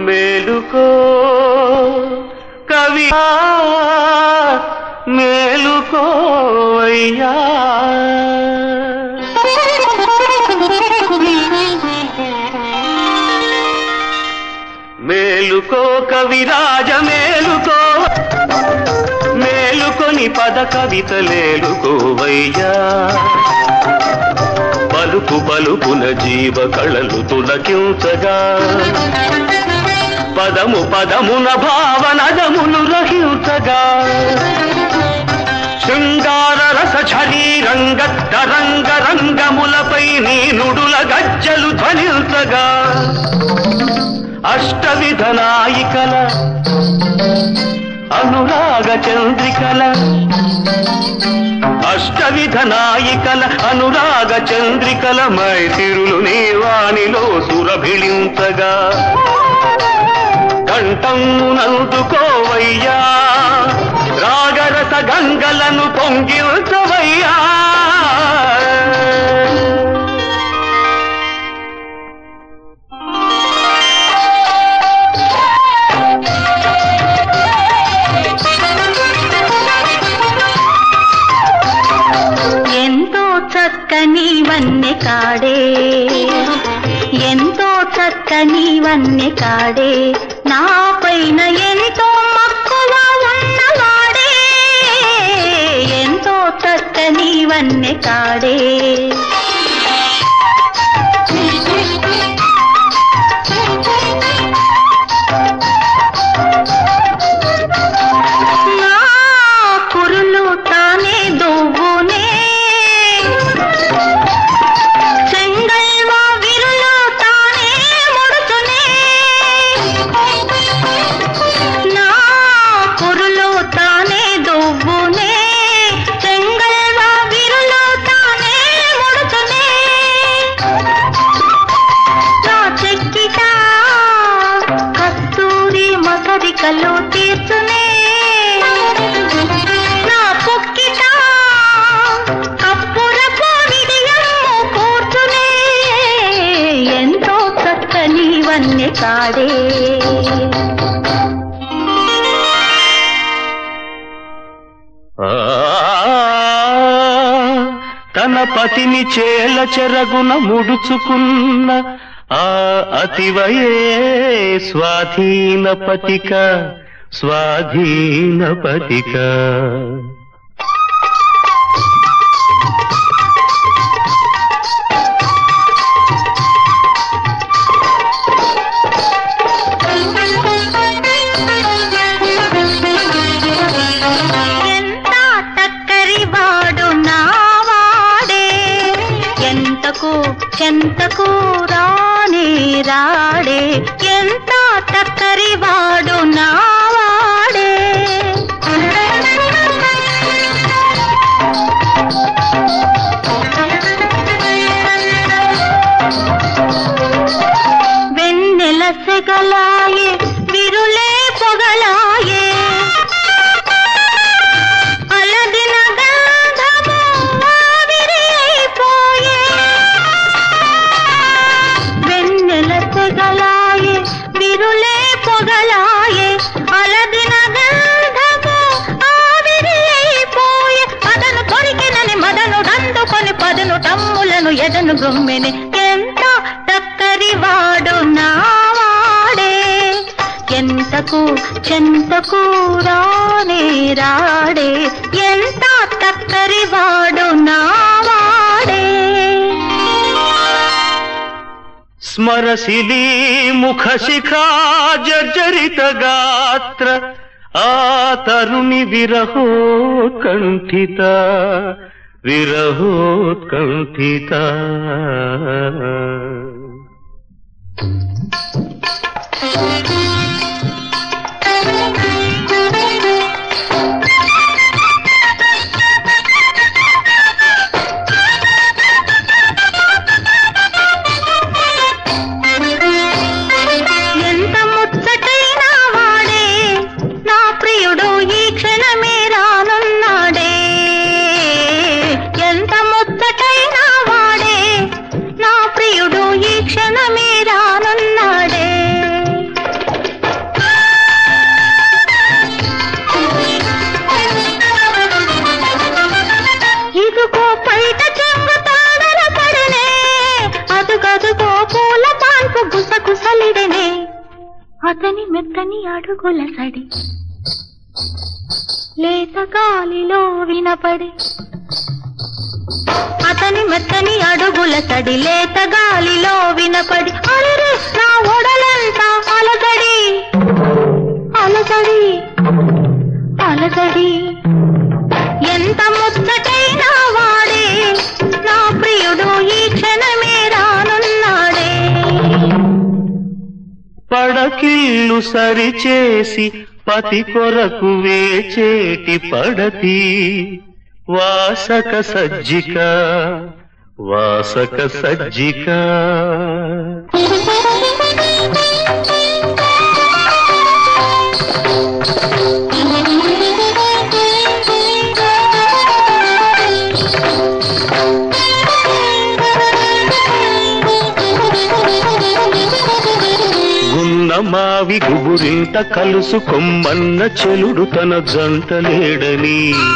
మేలుకో కవి మేలుకోవయ్యా మేలుకో కవిరాజ మేలుకో మేలుకొని పద కవితలేలుకోవయ్యా పలుకు పలుకున జీవ కళలు తులకించగా పదము పదమున భావనదములు రహించగా శృంగార రస ఝరీరంగ తరంగ రంగములపై నీ నుడుల గజ్జలు ధ్వనించగా అష్టవిధ నాయికల అనురాగ చంద్రికల అష్టవిధ నాయికల అనురాగ చంద్రికల మైతిరులు నీవానిలో సురభిళించగా కంఠమునందుకోవయ్యా రాగరస గంగలను పొంగిల్చవయ్యా చక్కని వన్నె కాడే ఎంతో చక్కని వన్నె కాడే నా పైన ఎంతో మక్కువ ఉన్నవాడే ఎంతో చక్కని వన్నె కాడే నా కురులు తానే దోవునే కలో తీర్చునే నా పొక్కిట కప్పురపు విడియమ్ము కూర్చునే ఎంతో చక్కని వన్నె కాడే తన పతిని చేల చెరగున ముడుచుకున్న ఆ అతివయే స్వాధీన పతిక స్వాధీన పతిక ఎంత టక్కరి వాడు నావాడే ఎంతకు చెంతకు రానే రాడే ఎంత టక్కరి వాడు నావాడే వెన్నెల సెగలాయే విరులే పొగలాయే అలదిన గంధము ఆవిరి అయిపోయే వెన్నెల సెగలాయే విరులే పొగలాయే అలదిన గంధము ఆవిరి అయిపోయే అదను కొరికినని మదను దందుకొని పదును తమ్ములను ఎదను గొమ్మెని ఎంత టక్కరి వాడు నావాడే ఎంతకు చెంతకు రానే రాడే ఎంత టక్కరి వాడు నావాడే స్మరసిలీ ముఖ శిఖా జర్జరిత గాత్ర ఆ తరుణి విరహోత్కంఠిత విరహోత్కంఠిత ఎంత ముచ్చటైన వాడే నా ప్రియుడు ఈ క్షణమే రానున్నాడే ఎంత ముచ్చటైన వాడే నా ప్రియుడు ఈ క్షణమే రానున్నాడే అతని మెత్తని అడుగుల సడి లేత గాలిలో వినపడి, అతని మెత్తని అడుగుల సడి లేత గాలిలో వినపడి, అరే నా ఒడలంతా అలజడి అలజడి అలజడి. ఎంత ముచ్చటైనా వాడే నా ప్రియుడు ఈ క్షణమే రానున్నాడే. పడకిల్లు సరిచేసి పతి కొరకు వేచేటి పడతి వాసక సజ్జిక వాసక సజ్జిక. మావి గుబురింత కలుసు కొమ్మన్న చెలుడు తన జంట లేడని,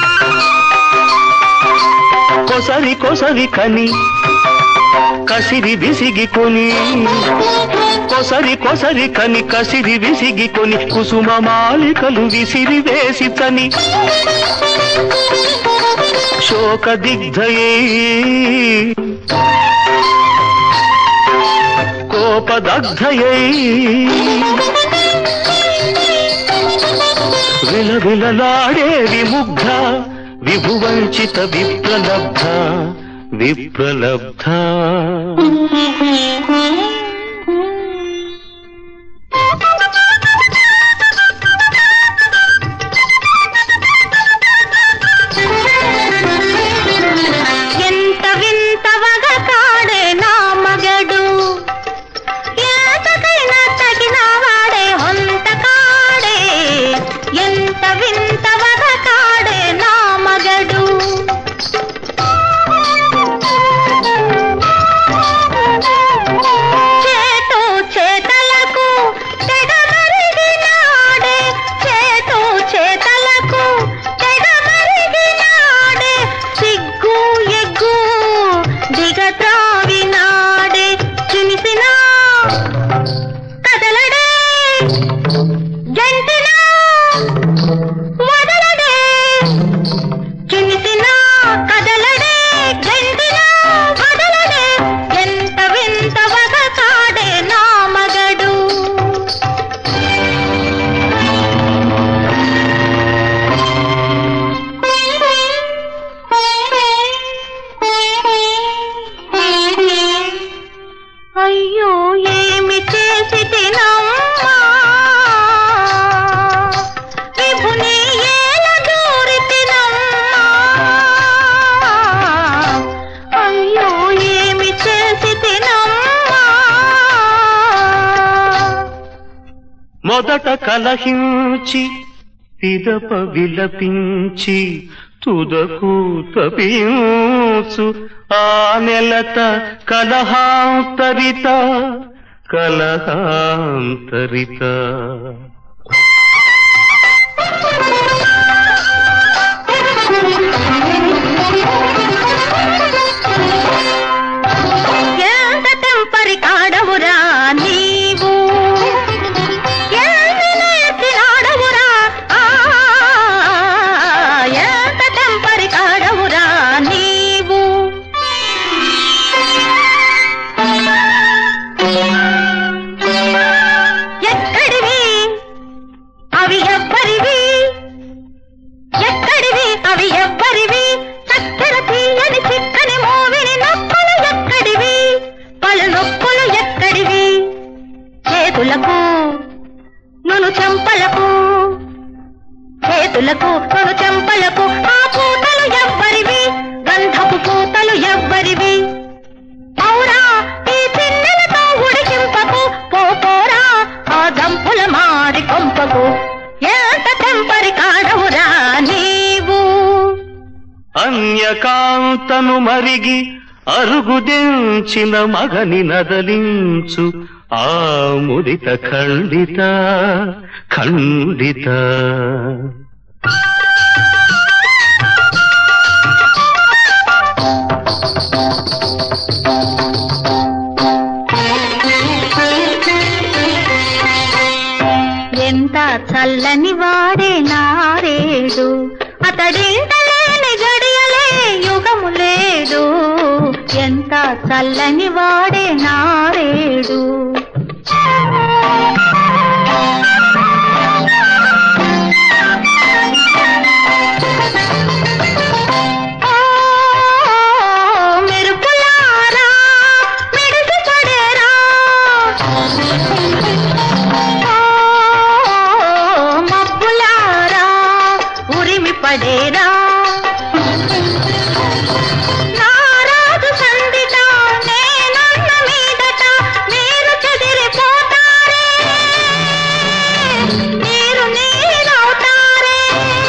కొసరి కొసరి కని కసిరి విసిగికొని, కొసరి కొసరి కని కసిరి విసిగికొని, కుసుమ మాలికలు విసిరి వేసి తని శోక దిగ్ధయే కోపదగ్ధయై విలవిలలాడే విముగ్ధ విభువంచిత విప్రలబ్ధ విప్రలబ్ధ. మొదట కలహించి పిదప విలపించి తుదకు తపించు ఆ నెలత కలహాంతరిత కలహాంతరిత. ఎంత తెంపరి కాడవురా నీవు, ఎంత తెంపరి కాడవురా నీవు. ఎక్కడివి అవి ఎవ్వరివి, ఎక్కడివి అవి ఎవ్వరివి, చక్కెర తీయని చిక్కని మోవిని నొప్పులు ఎక్కడివి, పలు నొప్పులు ఎక్కడివి. చేతులకు నును చెంపలకు, చేతులకు నును చెంపలకు ఆ పూతలు ఎవ్వరివి, గంధపు పూతలు ఎవ్వరివి. పౌరా ఈ పిన్నెలతో ఉడికింపకు, పోరా ఆ గంపుల మాడి కొంపకు. ఎంత తెంపరి కాడవురా నీవు. అన్యకాంతను మరిగి అరుగుదెంచిన మగని నదలించు ఆ ముదిత ఖండిత ఖండిత. చల్లని వాడే నారేడు, అతడింట లేని గడియలే యుగము లేదు. ఎంత చల్లని వాడే నారేడు. పడేరా నారాజు సందిట నేనన్న మీదట మీరు చెదిరిపోతారే, మీరు నీరవుతారే.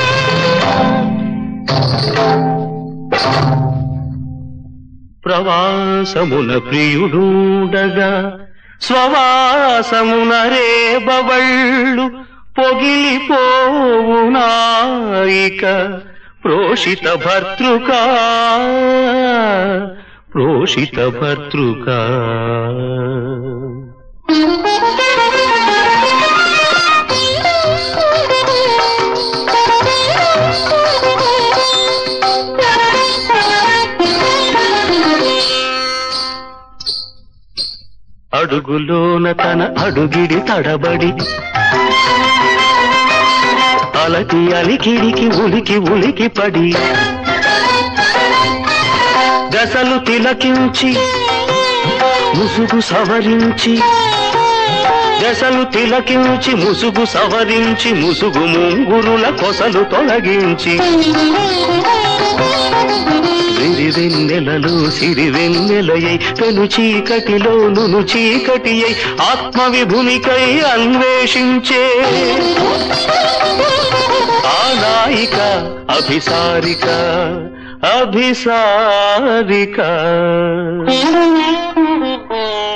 ప్రవాసమున ప్రియుడూడగా స్వవాసమున రేబవళ్ళు పొగిలిపోవునాయిక ప్రోషిత భర్తృకా, ప్రోషిత భర్తృకా. అడుగులోన తన అడుగిడి తడబడి అలకి అలికిడికి ఉలికి ఉలికి పడి దశలు తిలకించి ముసుగు సవరించి, దశలు తిలకించి ముసుగు సవరించి ముసుగు ముంగురుల కొసలు తొలగించి విరివెన్నెలలో సిరివెన్నెలయై పెను చీకటిలో నును చీకటి అయి ఆత్మవిభునికై అన్వేషించే ఆ నాయిక అభిసారిక, అభిసారిక.